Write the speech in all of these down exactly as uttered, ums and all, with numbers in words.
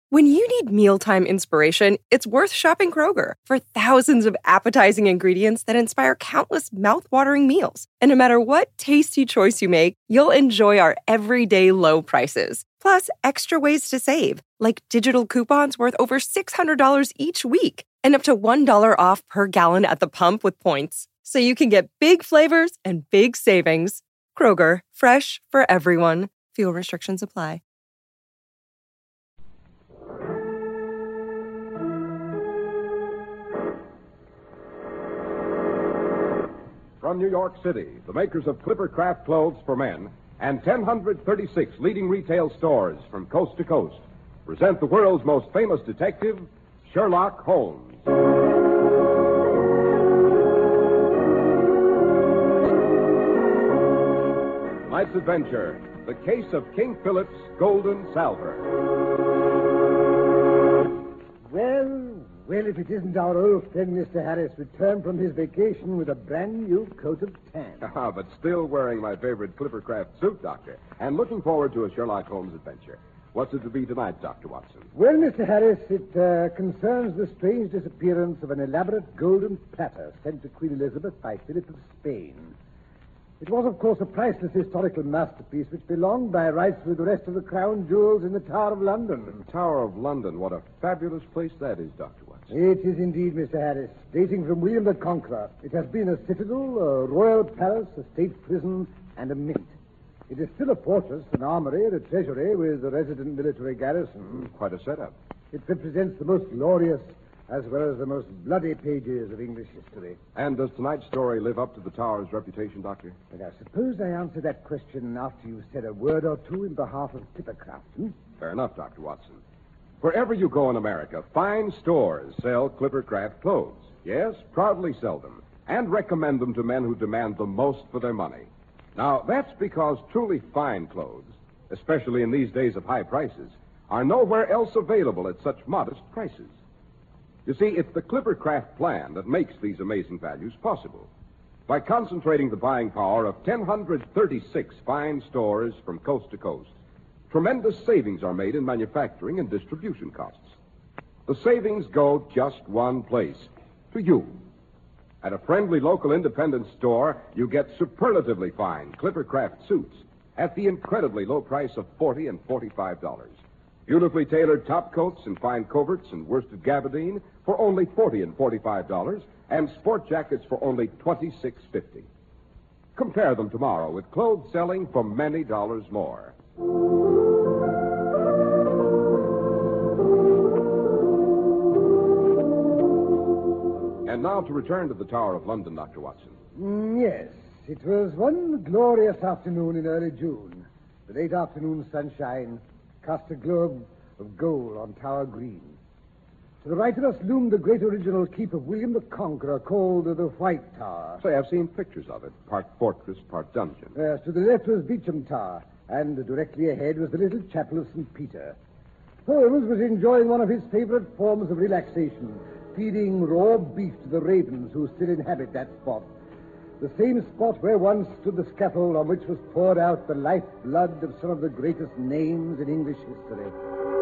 When you need mealtime inspiration, it's worth shopping Kroger for thousands of appetizing ingredients that inspire countless mouth-watering meals. And no matter what tasty choice you make, you'll enjoy our everyday low prices. Plus, extra ways to save, like digital coupons worth over six hundred dollars each week and up to one dollar off per gallon at the pump with points. So you can get big flavors and big savings. Kroger, fresh for everyone. Fuel restrictions apply. From New York City, the makers of Clippercraft clothes for men and one hundred thirty-six leading retail stores from coast to coast present the world's most famous detective, Sherlock Holmes. Tonight's adventure, the case of King Philip's Golden Salver. Well, well, if it isn't our old friend Mister Harris returned from his vacation with a brand new coat of tan. Ah, but still wearing my favorite Clippercraft suit, Doctor, and looking forward to a Sherlock Holmes adventure. What's it to be tonight, Doctor Watson? Well, Mister Harris, it uh, concerns the strange disappearance of an elaborate golden platter sent to Queen Elizabeth by Philip of Spain. It was, of course, a priceless historical masterpiece which belonged by rights with the rest of the crown jewels in the Tower of London. The Tower of London. What a fabulous place that is, Doctor Watson. It is indeed, Mister Harris. Dating from William the Conqueror, it has been a citadel, a royal palace, a state prison, and a mint. It is still a fortress, an armory, and a treasury with a resident military garrison. Mm, quite a setup. It represents the most glorious as well as the most bloody pages of English history. And does tonight's story live up to the Tower's reputation, Doctor? Well, I suppose I answer that question after you've said a word or two in behalf of Clippercraft. Hmm? Fair enough, Doctor Watson. Wherever you go in America, fine stores sell Clippercraft clothes. Yes, proudly sell them, and recommend them to men who demand the most for their money. Now, that's because truly fine clothes, especially in these days of high prices, are nowhere else available at such modest prices. You see, it's the Clippercraft plan that makes these amazing values possible. By concentrating the buying power of one hundred thirty-six fine stores from coast to coast, tremendous savings are made in manufacturing and distribution costs. The savings go just one place, to you. At a friendly local independent store, you get superlatively fine Clippercraft suits at the incredibly low price of forty dollars and forty-five dollars. Beautifully tailored top coats and fine coverts and worsted gabardine for only forty dollars and forty-five dollars, and sport jackets for only twenty-six dollars and fifty cents. Compare them tomorrow with clothes selling for many dollars more. And now to return to the Tower of London, Doctor Watson. Mm, yes, it was one glorious afternoon in early June. The late afternoon sunshine cast a globe of gold on Tower Green. To the right of us loomed the great original keep of William the Conqueror, called the White Tower. Say, I've seen pictures of it, part fortress, part dungeon. Yes, to the left was Beauchamp Tower, and directly ahead was the little chapel of Saint Peter. Holmes was enjoying one of his favorite forms of relaxation, feeding raw beef to the ravens who still inhabit that spot. The same spot where once stood the scaffold on which was poured out the lifeblood of some of the greatest names in English history.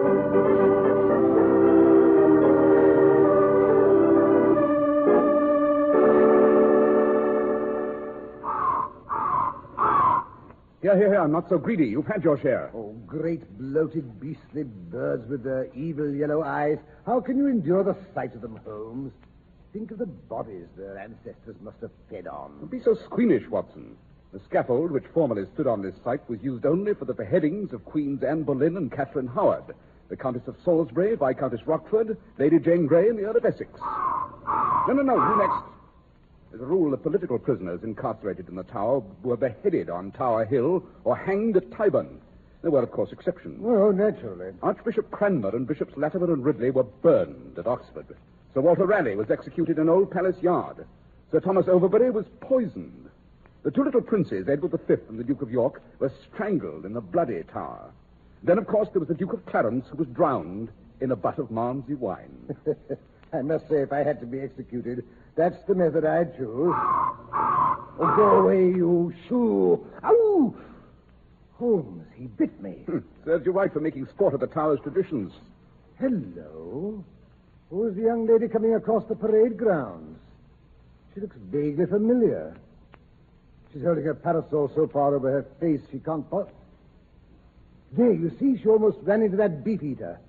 Here, here, here, I'm not so greedy. You've had your share. Oh, great bloated beastly birds with their evil yellow eyes. How can you endure the sight of them, Holmes? Think of the bodies their ancestors must have fed on. Don't be so squeamish, Watson. The scaffold which formerly stood on this site was used only for the beheadings of Queens Anne Boleyn and Catherine Howard, the Countess of Salisbury, Viscountess Rochford, Lady Jane Grey, and the Earl of Essex. No, no, no, you next. There's a rule that political prisoners incarcerated in the Tower were beheaded on Tower Hill or hanged at Tyburn. There were, of course, exceptions. Oh, naturally. Archbishop Cranmer and Bishops Latimer and Ridley were burned at Oxford. Sir Walter Raleigh was executed in Old Palace Yard. Sir Thomas Overbury was poisoned. The two little princes, Edward the Fifth and the Duke of York, were strangled in the Bloody Tower. Then, of course, there was the Duke of Clarence, who was drowned in a butt of Malmsey wine. I must say, if I had to be executed, that's the method I'd choose. Oh, go away, you shoo. Ow! Holmes, he bit me. Hmm. Serves you right for making sport of the Tower's traditions. Hello. Who's the young lady coming across the parade grounds? She looks vaguely familiar. She's holding her parasol so far over her face she can't... Po- there, you see, she almost ran into that beef eater.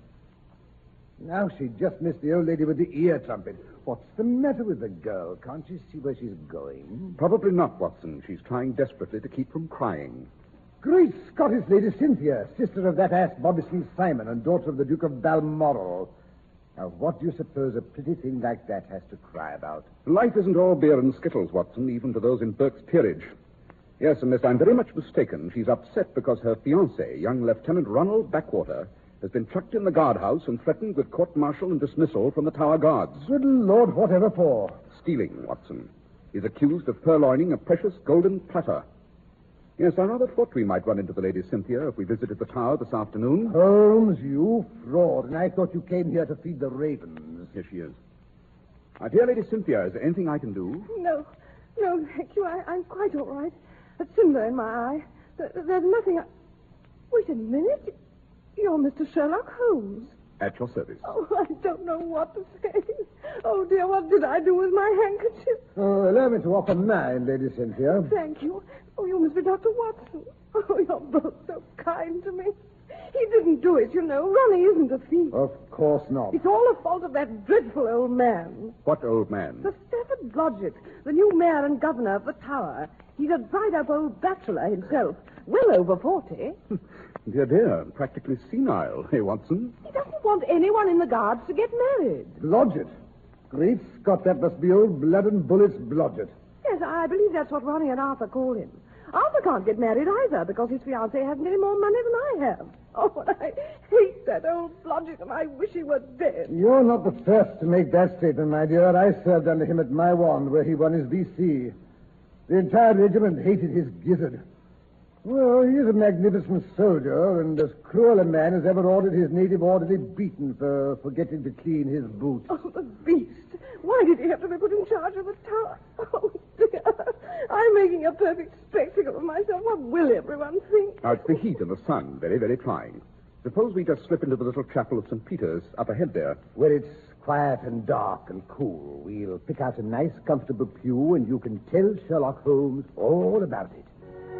Now she just missed the old lady with the ear trumpet. What's the matter with the girl? Can't she see where she's going? Probably not, Watson. She's trying desperately to keep from crying. Great Scottish Lady Cynthia, sister of that ass Bobbison Simon and daughter of the Duke of Balmoral. Now, what do you suppose a pretty thing like that has to cry about? Life isn't all beer and skittles, Watson, even to those in Burke's peerage. Yes, unless I'm very much mistaken, she's upset because her fiancé, young Lieutenant Ronald Backwater, has been chucked in the guardhouse and threatened with court-martial and dismissal from the Tower Guards. Good Lord, whatever for? Stealing, Watson. He's accused of purloining a precious golden platter. Yes, I rather thought we might run into the Lady Cynthia if we visited the Tower this afternoon. Holmes, you fraud. And I thought you came here to feed the ravens. Here she is. My dear Lady Cynthia, is there anything I can do? No. No, thank you. I, I'm quite all right. A cinder in my eye. There, there's nothing... I... Wait a minute. You're Mister Sherlock Holmes. At your service. Oh, I don't know what to say. Oh, dear, what did I do with my handkerchief? Oh, allow me to offer mine, Lady Cynthia. Thank you. Oh, you must be Doctor Watson. Oh, you're both so kind to me. He didn't do it, you know. Ronnie isn't a thief. Of course not. It's all the fault of that dreadful old man. What old man? Sir Stafford Blodgett, the new mayor and governor of the Tower. He's a dried-up old bachelor himself, well over forty. Dear, dear, practically senile, hey, Watson? He doesn't want anyone in the guards to get married. Blodgett. Great Scott, that must be old blood and bullets Blodgett. Yes, I believe that's what Ronnie and Arthur call him. Arthur can't get married either because his fiancée hasn't any more money than I have. Oh, I hate that old Blodgett, and I wish he were dead. You're not the first to make that statement, my dear. I served under him at Maiwand, where he won his V C. The entire regiment hated his gizzard. Well, he is a magnificent soldier, and as cruel a man as ever ordered his native orderly beaten for forgetting to clean his boots. Oh, the beast. Why did he have to be put in charge of the Tower? Oh, dear. I'm making a perfect spectacle of myself. What will everyone think? Now, it's the heat and the sun. Very, very trying. Suppose we just slip into the little chapel of Saint Peter's up ahead there. Where it's quiet and dark and cool. We'll pick out a nice, comfortable pew, and you can tell Sherlock Holmes all about it.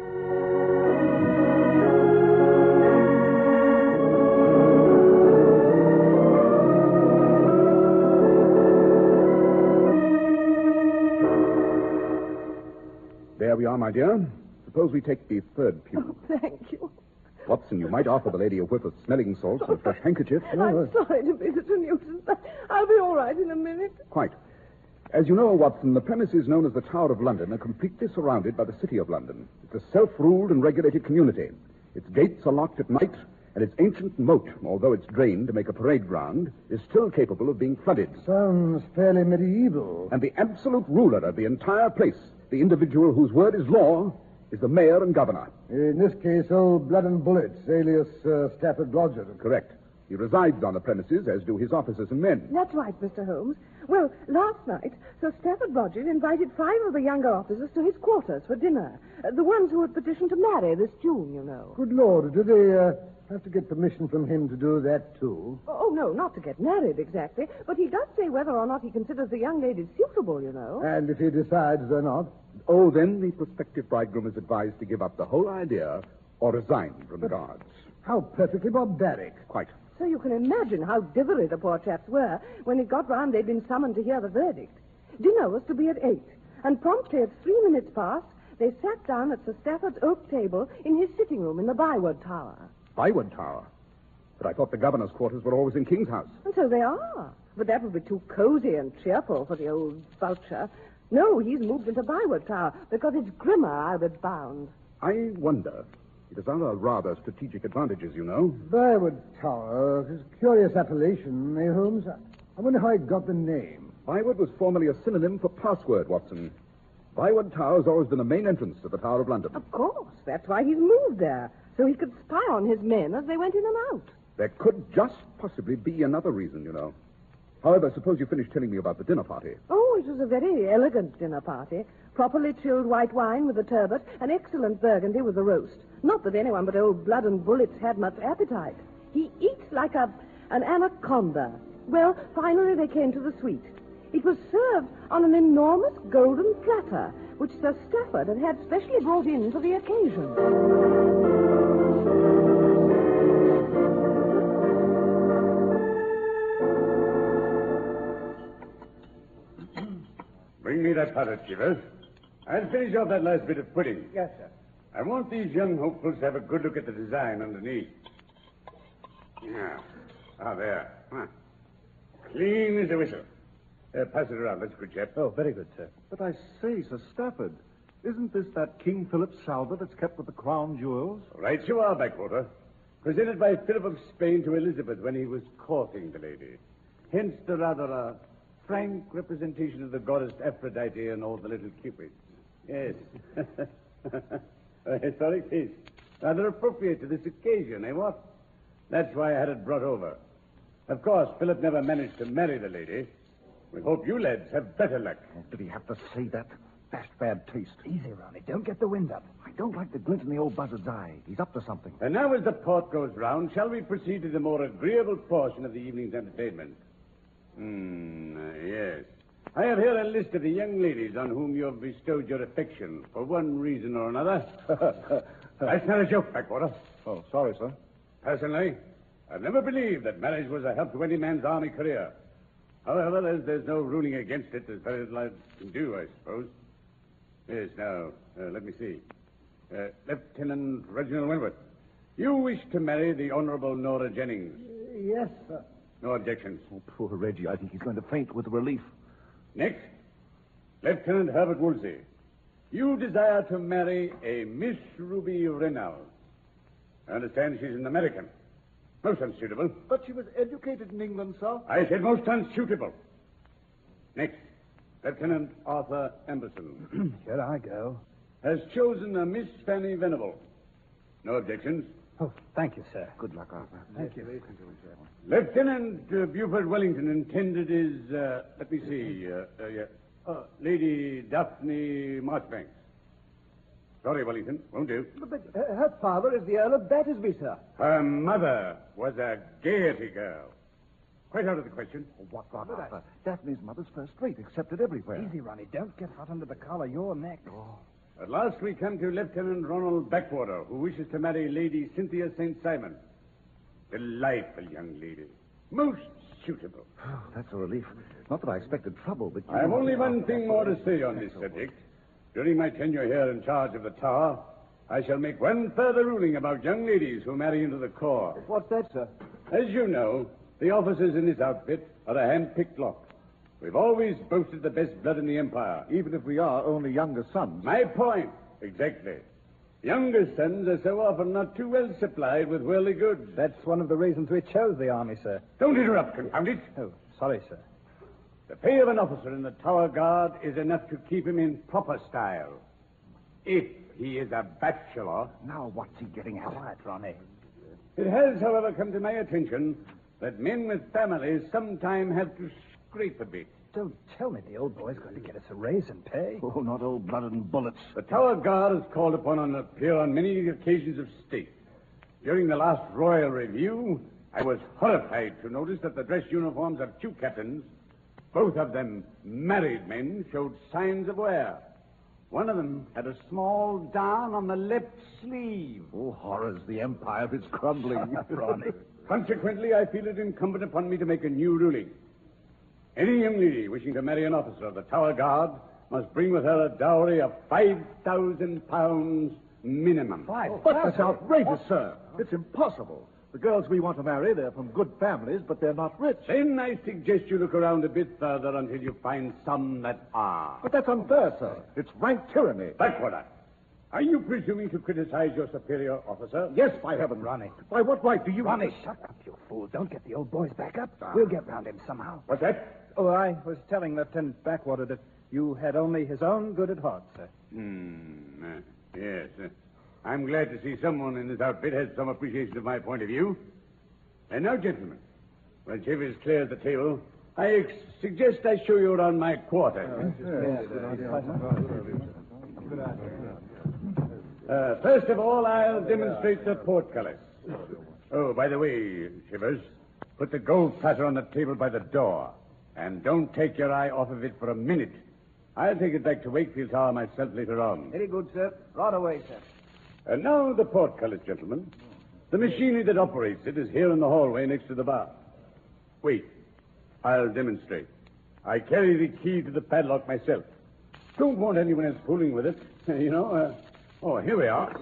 There we are, my dear. Suppose we take the third pew. Oh, thank you. Watson, you might offer the lady a whiff of smelling salts and a fresh handkerchief. I'm sorry to be such a nuisance. I'll be all right in a minute. Quite. As you know, Watson, the premises known as the Tower of London are completely surrounded by the City of London. It's a self-ruled and regulated community. Its gates are locked at night, and its ancient moat, although it's drained to make a parade ground, is still capable of being flooded. Sounds fairly medieval. And the absolute ruler of the entire place, the individual whose word is law, is the mayor and governor. In this case, old Blood and Bullets, alias uh, Stafford Blodgett. Correct. He resides on the premises, as do his officers and men. That's right, Mister Holmes. Well, last night, Sir Stafford Blodgett invited five of the younger officers to his quarters for dinner. Uh, the ones who had petitioned to marry this June, you know. Good Lord, do they uh, have to get permission from him to do that, too? Oh, no, not to get married, exactly. But he does say whether or not he considers the young lady suitable, you know. And if he decides they're not? Oh, then the prospective bridegroom is advised to give up the whole idea or resign from the guards. How perfectly barbaric. Quite. So you can imagine how dithery the poor chaps were when it got round they'd been summoned to hear the verdict. Dinner was to be at eight, and promptly at three minutes past, they sat down at Sir Stafford's oak table in his sitting room in the Byward Tower. Byward Tower? But I thought the governor's quarters were always in King's House. And so they are. But that would be too cozy and cheerful for the old vulture. No, he's moved into Byward Tower because it's grimmer, I'll be bound. I wonder. It has other rather strategic advantages, you know. Byward Tower. It's a curious appellation, eh, Holmes? I wonder how he got the name. Byward was formerly a synonym for password, Watson. Byward Tower has always been the main entrance to the Tower of London. Of course. That's why he's moved there, so he could spy on his men as they went in and out. There could just possibly be another reason, you know. However, suppose you finish telling me about the dinner party. Oh, it was a very elegant dinner party. Properly chilled white wine with the turbot, and excellent burgundy with the roast. Not that anyone but old Blood and Bullets had much appetite. He eats like a an anaconda. Well, finally they came to the suite. It was served on an enormous golden platter, which Sir Stafford had had specially brought in for the occasion. Bring me that platter, Chivers. I'll finish off that last bit of pudding. Yes, sir. I want these young hopefuls to have a good look at the design underneath. Yeah. Ah, there. Huh. Clean as a whistle. Uh, pass it around. That's good, chap. Oh, very good, sir. But I say, Sir Stafford, isn't this that King Philip salver that's kept with the crown jewels? Right you are, Backwater. Presented by Philip of Spain to Elizabeth when he was courting the lady. Hence the rather uh, frank representation of the goddess Aphrodite and all the little cupids. Yes. A historic piece. Rather appropriate to this occasion, eh, what? That's why I had it brought over. Of course, Philip never managed to marry the lady. We hope you lads have better luck. Oh, did he have to say that? That's bad taste. Easy, Ronnie. Don't get the wind up. I don't like the glint in the old buzzard's eye. He's up to something. And now as the port goes round, shall we proceed to the more agreeable portion of the evening's entertainment? Hmm, uh, yes. I have here a list of the young ladies on whom you have bestowed your affection for one reason or another. That's not a joke, Backwater. Oh, sorry, sir. Personally, I've never believed that marriage was a help to any man's army career. However, there's, there's no ruling against it. There's very little I can do, I suppose. Yes, now, uh, let me see. Uh, Lieutenant Reginald Wentworth, you wish to marry the Honorable Nora Jennings. Yes, sir. No objections. Oh, poor Reggie. I think he's going to faint with relief. Next, Lieutenant Herbert Woolsey. You desire to marry a Miss Ruby Reynolds. I understand she's an American. Most unsuitable. But she was educated in England, sir. I said most unsuitable. Next, Lieutenant Arthur Emberson. Here I go. Has chosen a Miss Fanny Venable. No objections. Oh, thank you, sir. Good luck, Arthur. Thank you. Lieutenant uh, Buford Wellington intended is, uh, let me see, uh, uh, yeah, uh, Lady Daphne Marchbanks. Sorry, Wellington, won't do. But uh, her father is the Earl of Battersby, sir. Her mother was a Gaiety girl. Quite out of the question. Oh, what rot, Arthur? Daphne's mother's first rate, accepted everywhere. Easy, Ronnie. Don't get hot under the collar. You're next. Oh. At last we come to Lieutenant Ronald Backwater, who wishes to marry Lady Cynthia Saint Simon. Delightful young lady. Most suitable. Oh, that's a relief. Not that I expected trouble, but... You I have only one thing more to say on this subject. During my tenure here in charge of the tower, I shall make one further ruling about young ladies who marry into the corps. What's that, sir? As you know, the officers in this outfit are a hand-picked lot. We've always boasted the best blood in the Empire. Even if we are only younger sons. My point. Exactly. Younger sons are so often not too well supplied with worldly goods. That's one of the reasons we chose the army, sir. Don't interrupt, confound it. Oh, sorry, sir. The pay of an officer in the Tower Guard is enough to keep him in proper style. If he is a bachelor. Now what's he getting at? Quiet, Ronnie. It has, however, come to my attention that men with families sometimes have to scrape a bit. Don't tell me the old boy's going to get us a raise in pay. Oh, not old blood and bullets. The Tower Guard is called upon to appear on many occasions of state. During the last Royal Review, I was horrified to notice that the dress uniforms of two captains, both of them married men, showed signs of wear. One of them had a small down on the left sleeve. Oh, horrors, the Empire is crumbling. Ronnie. Consequently, I feel it incumbent upon me to make a new ruling. Any young lady wishing to marry an officer of the Tower Guard must bring with her a dowry of five thousand pounds minimum. Five. But that's outrageous, sir. It's impossible. The girls we want to marry, they're from good families, but they're not rich. Then I suggest you look around a bit further until you find some that are. But that's unfair, sir. It's rank tyranny. Backwater. Are you presuming to criticize your superior officer? Yes, by heaven. Ronnie. By what right do you... Ronnie, shut up, you fool. Don't get the old boys back up. We'll get round him somehow. What's that? Oh, I was telling Lieutenant Backwater that you had only his own good at heart, sir. Hmm. Uh, yes. Uh, I'm glad to see someone in this outfit has some appreciation of my point of view. And now, gentlemen, when Chivers clears the table, I ex- suggest I show you around my quarters. Uh, first of all, I'll demonstrate the portcullis. Oh, by the way, Chivers, Put the gold platter on the table by the door. And don't take your eye off of it for a minute. I'll take it back to Wakefield Tower myself later on. Very good, sir. Right away, sir. And now the portcullis, gentlemen. The machinery that operates it is here in the hallway next to the bar. Wait. I'll demonstrate. I carry the key to the padlock myself. Don't want anyone else fooling with it. You know, uh, oh, here we are.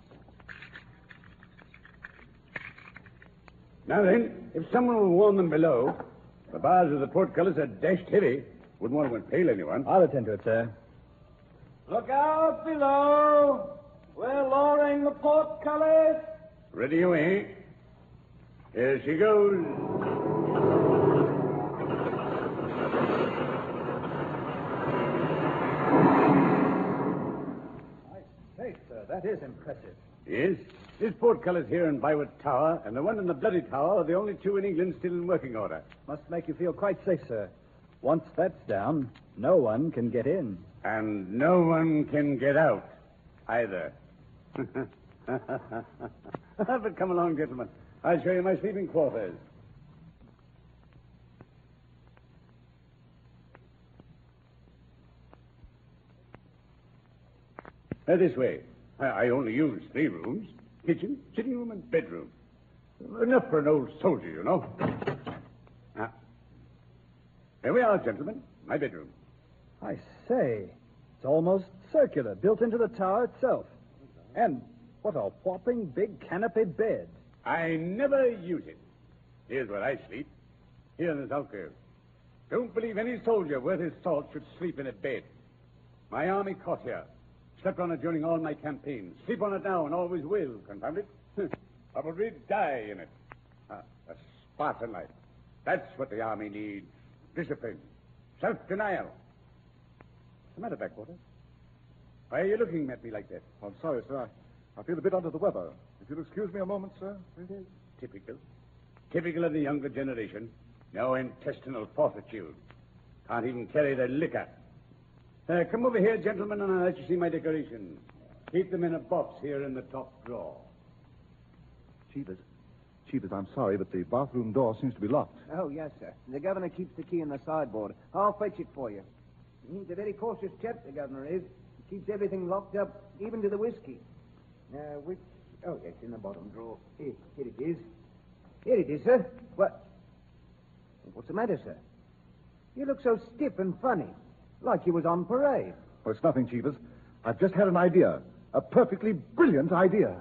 Now then, if someone will warn them below, the bars of the portcullis are dashed heavy. Wouldn't want to impale anyone. I'll attend to it, sir. Look out below. We're lowering the portcullis. Ready away. Here she goes. I say, sir, that is impressive. Yes, this portcullis here in Bywood Tower and the one in the Bloody Tower are the only two in England still in working order. Must make you feel quite safe, sir. Once that's down, no one can get in. And no one can get out, either. But come along, gentlemen. I'll show you my sleeping quarters. Uh, this way. I, I only use three rooms. Kitchen, sitting room, and bedroom. Enough for an old soldier, you know. Ah. Here we are, gentlemen. My bedroom. I say, it's almost circular, built into the tower itself. And what a whopping big canopy bed. I never use it. Here's where I sleep. Here in this alcove. Don't believe any soldier worth his salt should sleep in a bed. My army cot here. Slept on it during all my campaigns. Sleep on it now and always will, confound it. Probably die in it. Ah, a Spartan life. That's what the army needs. Discipline. Self-denial. What's the matter, Backwater? Why are you looking at me like that? I'm sorry, sir. I, I feel a bit under the weather. If you'll excuse me a moment, sir. Typical. Typical of the younger generation. No intestinal fortitude. Can't even carry their liquor. Uh, come over here, gentlemen, and I'll let you see my decorations. Keep them in a box here in the top drawer. Cheevers. Cheevers, I'm sorry, but the bathroom door seems to be locked. Oh, yes, sir. The governor keeps the key in the sideboard. I'll fetch it for you. He's a very cautious chap, the governor is. He keeps everything locked up, even to the whiskey. Now, which... Oh, yes, in the bottom drawer. Here, here it is. Here it is, sir. What? What's the matter, sir? You look so stiff and funny. Like you was on parade. Oh, it's nothing, Cheevers. I've just had an idea. A perfectly brilliant idea.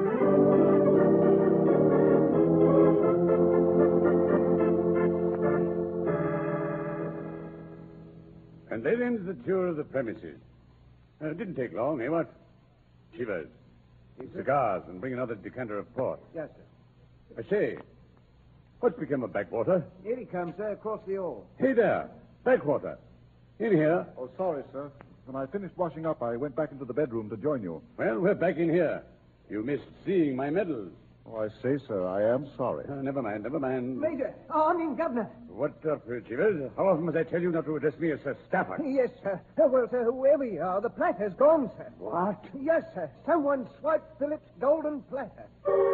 And there ends the tour of the premises. Uh, it didn't take long, eh, what? Shivers. Cigars, and bring another decanter of port. Yes, sir. I say, what's become of Backwater? Here he comes, sir, across the hall. Hey there, Backwater. In here. Oh, sorry, sir. When I finished washing up, I went back into the bedroom to join you. Well, we're back in here. You missed seeing my medals. Oh, I say, sir, I am sorry. Uh, never mind, never mind. Major. Oh, I mean, governor. What up, Chivers? How often must I tell you not to address me as Sir Stafford? Yes, sir. Uh, well, sir, whoever you are, the platter's gone, sir. What? Yes, sir. Someone swiped Philip's golden platter.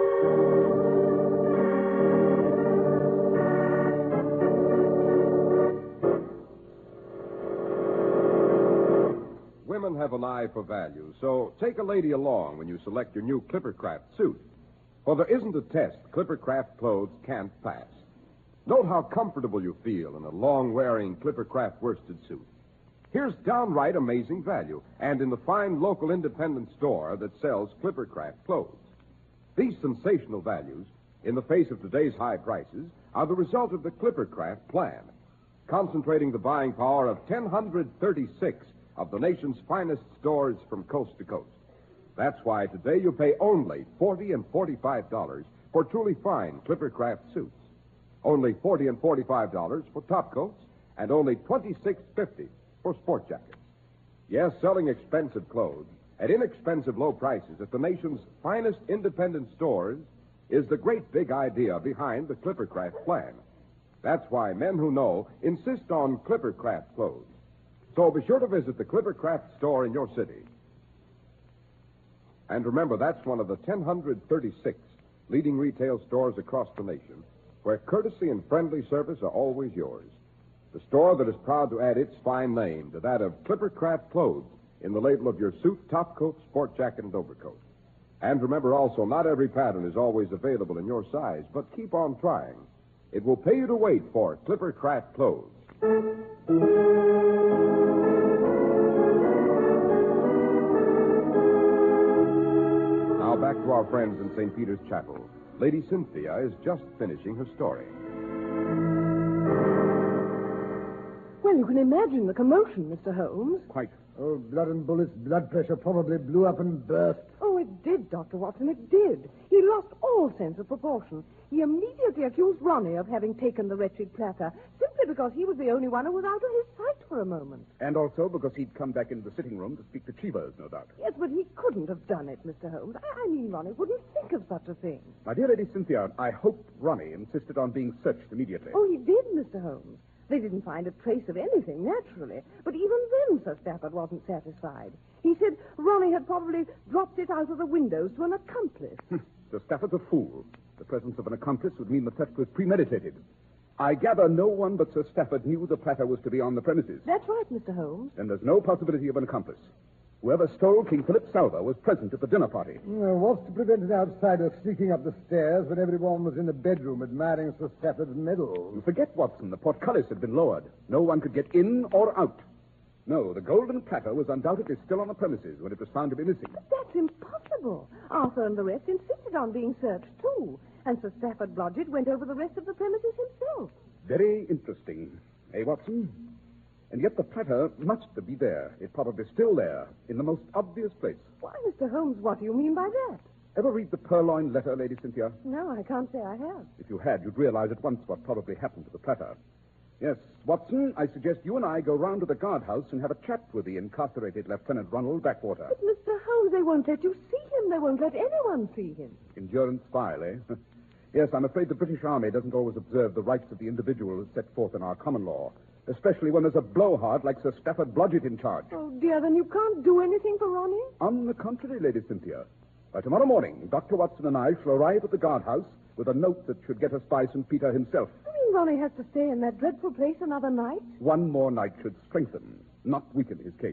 Women have an eye for value, so take a lady along when you select your new Clippercraft suit. For there isn't a test Clippercraft clothes can't pass. Note how comfortable you feel in a long-wearing Clippercraft worsted suit. Here's downright amazing value, and in the fine local independent store that sells Clippercraft clothes. These sensational values, in the face of today's high prices, are the result of the Clippercraft plan, concentrating the buying power of one hundred thirty-six of the nation's finest stores from coast to coast. That's why today you pay only forty dollars and forty-five dollars for truly fine Clippercraft suits. Only forty dollars and forty-five dollars for top coats, and only twenty-six dollars and fifty cents for sport jackets. Yes, selling expensive clothes at inexpensive low prices at the nation's finest independent stores is the great big idea behind the Clippercraft plan. That's why men who know insist on Clippercraft clothes. So be sure to visit the Clippercraft store in your city. And remember, that's one of the one hundred thirty-six leading retail stores across the nation, where courtesy and friendly service are always yours. The store that is proud to add its fine name to that of Clippercraft Clothes in the label of your suit, top coat, sport jacket, and overcoat. And remember also, not every pattern is always available in your size, but keep on trying. It will pay you to wait for Clippercraft Clothes. Now back to our friends in Saint Peter's Chapel. Lady Cynthia is just finishing her story. Well, you can imagine the commotion, Mister Holmes. Quite. Oh, blood and bullets, blood pressure probably blew up and burst. Oh, it did, Doctor Watson, it did. He lost all sense of proportion. He immediately accused Ronnie of having taken the wretched platter, simply because he was the only one who was out of his sight for a moment. And also because he'd come back into the sitting room to speak to Cheevers, no doubt. Yes, but he couldn't have done it, Mister Holmes. I, I mean, Ronnie wouldn't think of such a thing. My dear Lady Cynthia, I hope Ronnie insisted on being searched immediately. Oh, he did, Mister Holmes. They didn't find a trace of anything, naturally. But even then, Sir Stafford wasn't satisfied. He said Ronnie had probably dropped it out of the windows to an accomplice. Sir Stafford's a fool. The presence of an accomplice would mean the theft was premeditated. I gather no one but Sir Stafford knew the platter was to be on the premises. That's right, Mister Holmes. Then there's no possibility of an accomplice. Whoever stole King Philip's salver was present at the dinner party. Well, what's to prevent an outsider sneaking up the stairs when everyone was in the bedroom admiring Sir Stafford's medals? You forget, Watson, the portcullis had been lowered. No one could get in or out. No, the golden platter was undoubtedly still on the premises when it was found to be missing. But that's impossible. Arthur and the rest insisted on being searched, too. And Sir Stafford Blodgett went over the rest of the premises himself. Very interesting. Eh, Watson? And yet the platter must be there. It's probably still there, in the most obvious place. Why, Mister Holmes, what do you mean by that? Ever read the Purloined Letter, Lady Cynthia? No, I can't say I have. If you had, you'd realize at once what probably happened to the platter. Yes, Watson, I suggest you and I go round to the guardhouse and have a chat with the incarcerated Lieutenant Ronald Backwater. But, Mister Holmes, they won't let you see him. They won't let anyone see him. Endurance vile, eh? Yes, I'm afraid the British Army doesn't always observe the rights of the individual as set forth in our common law, especially when there's a blowhard like Sir Stafford Blodgett in charge. Oh, dear, then you can't do anything for Ronnie? On the contrary, Lady Cynthia. By tomorrow morning, Doctor Watson and I shall arrive at the guardhouse with a note that should get us by Saint Peter himself. You mean Ronnie has to stay in that dreadful place another night? One more night should strengthen, not weaken his case.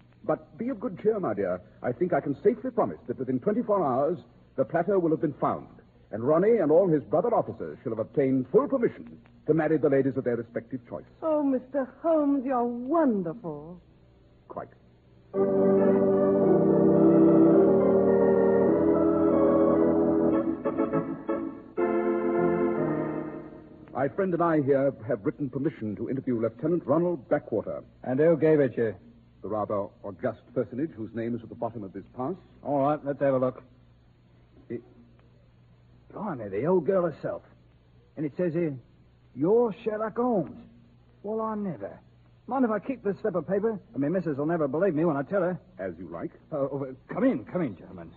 But be of good cheer, my dear. I think I can safely promise that within twenty-four hours, the platter will have been found, and Ronnie and all his brother officers shall have obtained full permission to marry the ladies of their respective choice. Oh, Mister Holmes, you're wonderful. Quite. My friend and I here have written permission to interview Lieutenant Ronald Backwater. And who gave it you? The rather august personage whose name is at the bottom of this pass. All right, let's have a look. It... Blimey, the old girl herself. And it says here, you're Sherlock Holmes. Well, I never. Mind if I keep this slip of paper? I mean, missus will never believe me when I tell her. As you like. Uh, oh, come in, come in, gentlemen.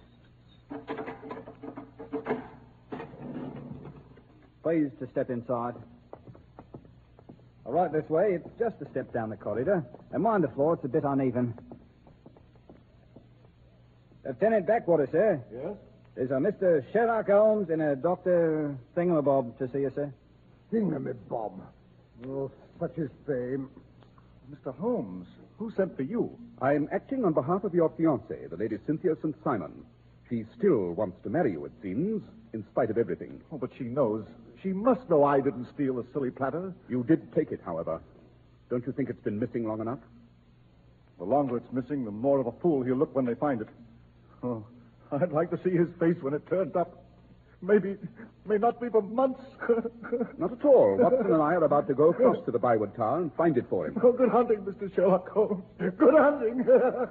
Please to step inside. All right, this way. It's just a step down the corridor. And mind the floor, it's a bit uneven. Lieutenant Backwater, sir. Yes? There's a Mister Sherlock Holmes and a Doctor Thingamabob to see you, sir. Thingamabob. Oh, such is fame. Mister Holmes, who sent for you? I am acting on behalf of your fiancée, the Lady Cynthia Saint Simon. She still wants to marry you, it seems, in spite of everything. Oh, but she knows. She must know I didn't steal the silly platter. You did take it, however. Don't you think it's been missing long enough? The longer it's missing, the more of a fool he'll look when they find it. Oh, I'd like to see his face when it turns up. Maybe, may not be for months. Not at all. Watson and I are about to go across to the Bywood Tower and find it for him. Oh, good hunting, Mister Sherlock Holmes. Good hunting.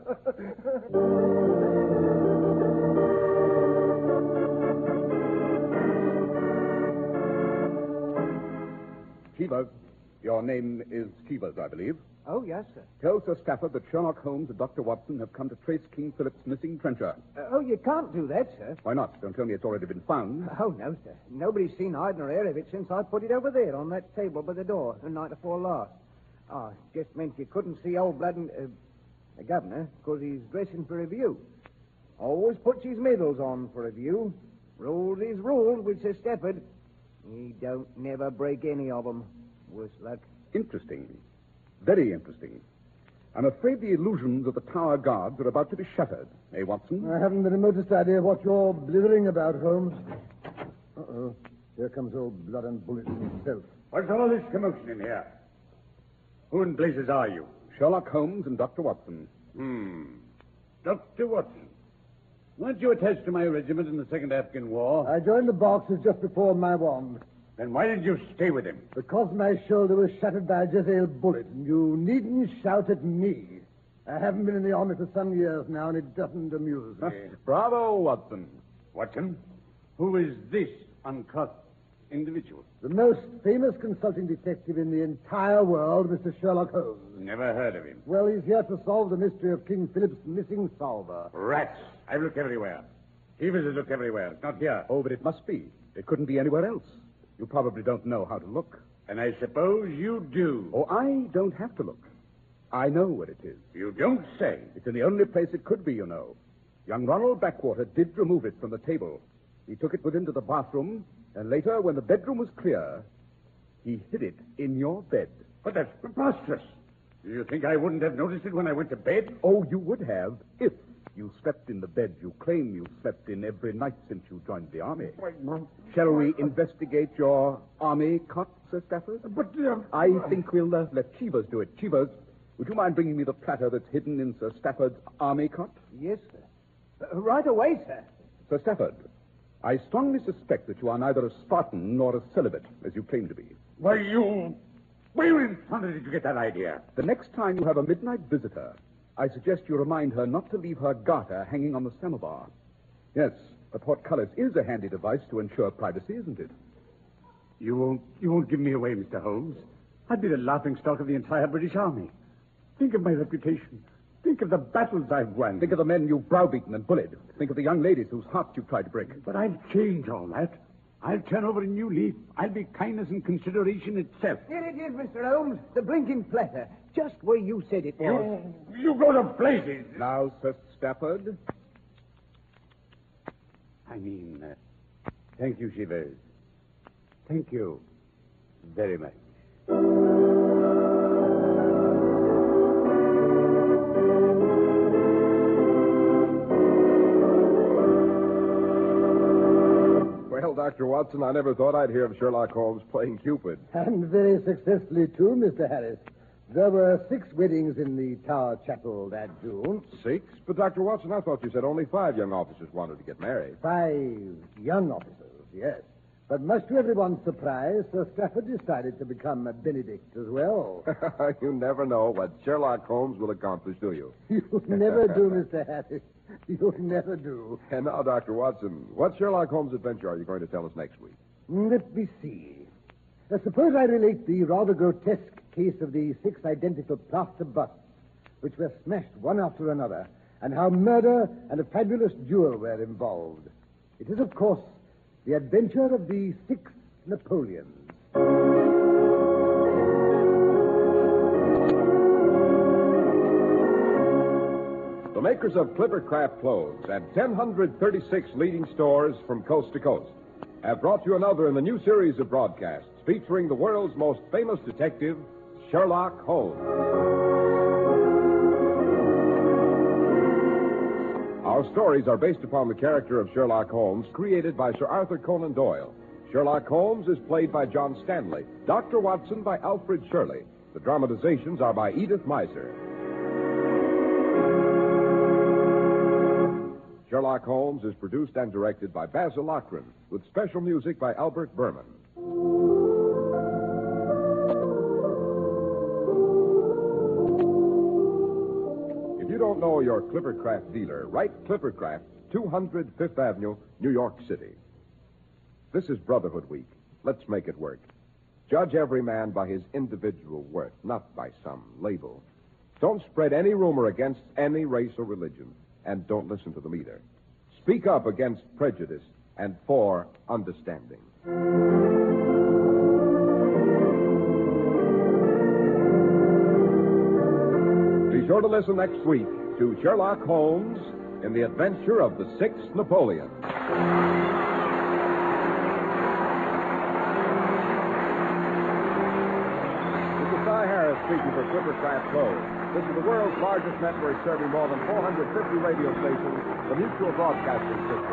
Cheevers. Your name is Cheevers, I believe. Oh, yes, sir. Tell Sir Stafford that Sherlock Holmes and Doctor Watson have come to trace King Philip's missing trencher. Uh, oh, you can't do that, sir. Why not? Don't tell me it's already been found. Oh, no, sir. Nobody's seen hide nor hair of it since I put it over there on that table by the door the night before last. Oh, it just meant you couldn't see old blood and... Uh, the governor, because he's dressing for review. Always puts his medals on for review. Rules is rules with Sir Stafford. He don't never break any of 'em. Worse luck. Interesting. Very interesting. I'm afraid the illusions of the Tower Guards are about to be shattered. Eh, Watson? I haven't the remotest idea what you're blithering about, Holmes. Uh-oh. Here comes old Blood and Bullets himself. What's all this commotion in here? Who in blazes are you? Sherlock Holmes and Doctor Watson. Hmm. Doctor Watson. Weren't you attached to my regiment in the Second Afghan War? I joined the boxers just before my wand. Then why did you stay with him? Because my shoulder was shattered by a Jezebel bullet, and you needn't shout at me. I haven't been in the army for some years now, and it doesn't amuse me. Bravo, Watson. Watson? Who is this uncouth individual? The most famous consulting detective in the entire world, Mister Sherlock Holmes. Never heard of him. Well, he's here to solve the mystery of King Philip's missing salver. Rats. I've looked everywhere. Evers has looked everywhere. It's not here. Oh, but it must be. It couldn't be anywhere else. You probably don't know how to look. And I suppose you do. Oh, I don't have to look. I know what it is. You don't say. It's in the only place it could be, you know. Young Ronald Backwater did remove it from the table. He took it with him to the bathroom, and later, when the bedroom was clear, he hid it in your bed. But that's preposterous. Do you think I wouldn't have noticed it when I went to bed? Oh, you would have if you slept in the bed you claim you slept in every night since you joined the army. Shall we investigate your army cot, Sir Stafford? But, uh... I think we'll uh, let Cheevers do it. Cheevers, would you mind bringing me the platter that's hidden in Sir Stafford's army cot? Yes, sir. Uh, right away, sir. Sir Stafford, I strongly suspect that you are neither a Spartan nor a celibate, as you claim to be. Why, you... Where in thunder did you get that idea? The next time you have a midnight visitor, I suggest you remind her not to leave her garter hanging on the samovar. Yes, a portcullis is a handy device to ensure privacy, isn't it? You won't, you won't give me away, Mister Holmes. I'd be the laughingstock of the entire British Army. Think of my reputation. Think of the battles I've won. Think of the men you've browbeaten and bullied. Think of the young ladies whose hearts you've tried to break. But I'll change all that. I'll turn over a new leaf. I'll be kindness and consideration itself. Here it is, Mister Holmes. The blinking platter. Just where you said it was. You, you go to places. Now, Sir Stafford. I mean, uh, thank you, Chivers. Thank you very much. Well, Doctor Watson, I never thought I'd hear of Sherlock Holmes playing Cupid. And very successfully, too, Mister Harris. There were six weddings in the Tower Chapel that June. Six? But, Doctor Watson, I thought you said only five young officers wanted to get married. Five young officers, yes. But much to everyone's surprise, Sir Stafford decided to become a Benedict as well. You never know what Sherlock Holmes will accomplish, do you? You never do, Mister Harris. You never do. And now, Doctor Watson, what Sherlock Holmes adventure are you going to tell us next week? Let me see. Uh, suppose I relate the rather grotesque case of the six identical plaster busts, which were smashed one after another, and how murder and a fabulous jewel were involved. It is, of course, the adventure of the six Napoleons. The makers of Clipper Craft clothes and one hundred thirty-six leading stores from coast to coast have brought you another in the new series of broadcasts featuring the world's most famous detective, Sherlock Holmes. Our stories are based upon the character of Sherlock Holmes created by Sir Arthur Conan Doyle. Sherlock Holmes is played by John Stanley, Doctor Watson by Alfred Shirley. The dramatizations are by Edith Meiser. Sherlock Holmes is produced and directed by Basil Lochran, with special music by Albert Berman. If you don't know your Clippercraft dealer, write Clippercraft, two hundred Fifth Avenue, New York City. This is Brotherhood Week. Let's make it work. Judge every man by his individual worth, not by some label. Don't spread any rumor against any race or religion. And don't listen to them either. Speak up against prejudice and for understanding. Be sure to listen next week to Sherlock Holmes in the adventure of the Sixth Napoleon. speaking for Clipper Craft Clothes. This is the world's largest network serving more than four hundred fifty radio stations, the Mutual Broadcasting System.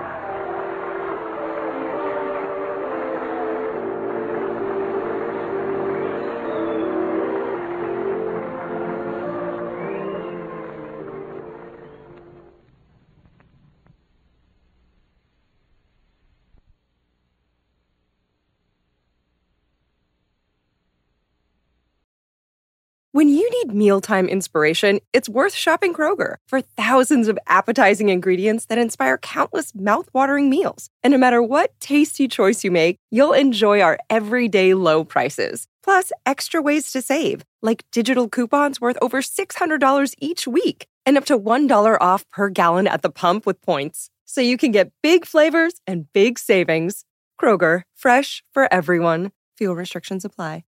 When you need mealtime inspiration, it's worth shopping Kroger for thousands of appetizing ingredients that inspire countless mouth-watering meals. And no matter what tasty choice you make, you'll enjoy our everyday low prices. Plus, extra ways to save, like digital coupons worth over six hundred dollars each week and up to one dollar off per gallon at the pump with points. So you can get big flavors and big savings. Kroger, fresh for everyone. Fuel restrictions apply.